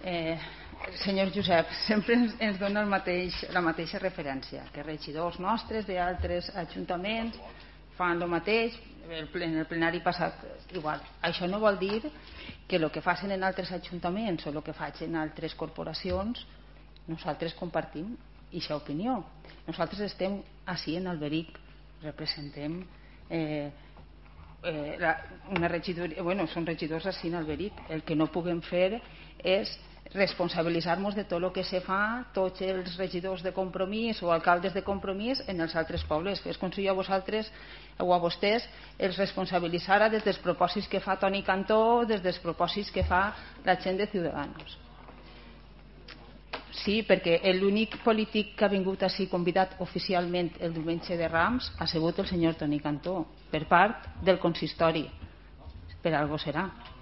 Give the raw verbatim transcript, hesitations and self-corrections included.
Eh, senyor Josep, sempre ens, ens dona el mateix, la mateixa referència, que regidors nostres d'altres ajuntaments fan el mateix, en el plenari passat igual. Això no vol dir que el que facin en altres ajuntaments o el que facin en altres corporacions nosaltres compartim aquesta opinió. Nosaltres estem així en Alberic, representem eh, eh, la, una regidoria, bueno, són regidors així en Alberic. El que no puguem fer és responsabilitzar-nos de tot el que se fa tots els regidors de Compromís o alcaldes de Compromís en els altres pobles. És com si jo a vosaltres o a vostès els responsabilitzara des dels propòsits que fa Toni Cantó, des dels propòsits que fa la gent de Ciudadanos. Sí, perquè l'únic polític que ha vingut així convidat oficialment el diumenge de Rams ha sigut el senyor Toni Cantó per part del consistori. Per algo serà.